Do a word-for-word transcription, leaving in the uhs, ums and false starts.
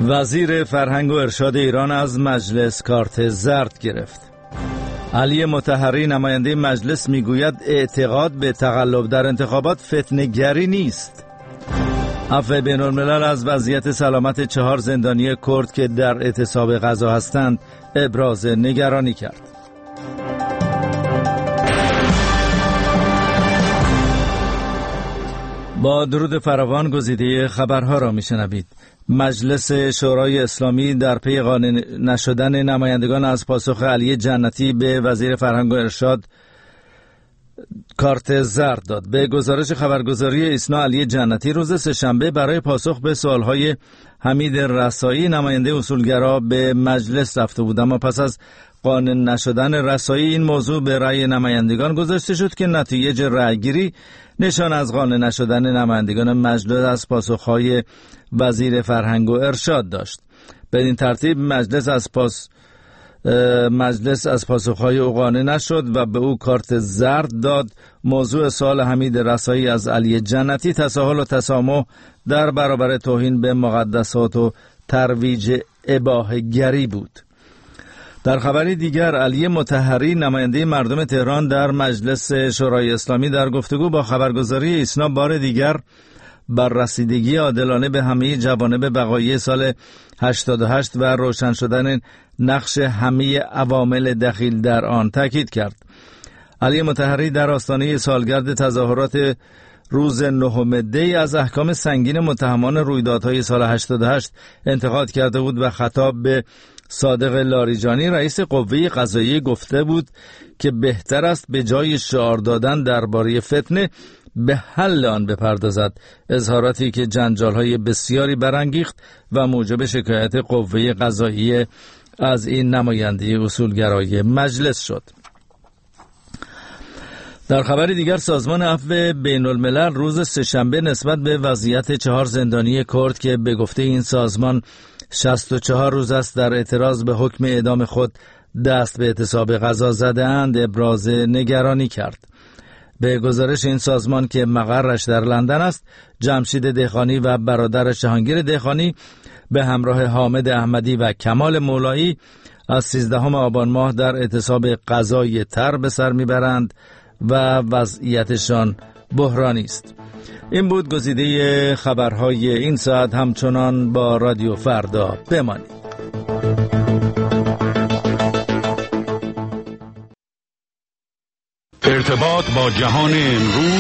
وزیر فرهنگ و ارشاد ایران از مجلس کارت زرد گرفت. علی مطهری نماینده مجلس میگوید اعتقاد به تقلب در انتخابات فتنه‌گری نیست. عفو بین الملل از وضعیت سلامت چهار زندانی کرد که در اعتصاب غذا هستند ابراز نگرانی کرد. با درود فراوان گزیده خبرها را میشنوید. مجلس شورای اسلامی در پی قانع نشدن نمایندگان از پاسخ علی جنتی به وزیر فرهنگ و ارشاد کارت زرد داد. به گزارش خبرگزاری ایسنا، علی جنتی روز سه‌شنبه برای پاسخ به سوالهای حمید رسایی نماینده اصولگرا به مجلس رفته بود، اما پس از قانع نشدن رسایی این موضوع به رأی نمایندگان گذاشته شد که نتیجه رأیگیری نشان از قانع نشدن نمایندگان مجلس از پاسخهای وزیر فرهنگ و ارشاد داشت. بدین ترتیب مجلس از پاس مجلس از پاسخهای او قانع نشد و به او کارت زرد داد. موضوع سوال حمید رسایی از علی جنتی تساهل و تسامح در برابر توهین به مقدسات و ترویج اباحه‌گری بود. در خبری دیگر، علی مطهری نماینده مردم تهران در مجلس شورای اسلامی در گفتگو با خبرگزاری ایسنا بار دیگر بر رسیدگی عادلانه به همه جوانب بقایای سال هشتاد و هشت و روشن شدن نقش همه عوامل دخیل در آن تاکید کرد. علی مطهری در آستانه سالگرد تظاهرات روز نهم دی از احکام سنگین متهمان رویدادهای سال هشتاد و هشت انتقاد کرده بود و خطاب به صادق لاریجانی رئیس قوه قضاییه گفته بود که بهتر است به جای شعار دادن درباره فتنه به حل آن بپردازد. اظهاراتی که جنجال‌های بسیاری برانگیخت و موجب شکایت قوه قضاییه از این نماینده اصولگرای مجلس شد. در خبر دیگر، سازمان عفو بین الملل روز سه‌شنبه نسبت به وضعیت چهار زندانی کرد که به گفته این سازمان شصت و چهار روز است در اعتراض به حکم اعدام خود دست به اعتصاب غذا زده اند ابراز نگرانی کرد. به گزارش این سازمان که مقرش در لندن است، جمشید دهخانی و برادرش جهانگیر دهخانی به همراه حامد احمدی و کمال مولایی از سیزدهم آبان ماه در اعتصاب غذای تر به سر میبرند و وضعیتشان بحرانی است. این بود گزیده خبرهای این ساعت. همچنان با رادیو فردا بمانید. ارتباط با جهان امروز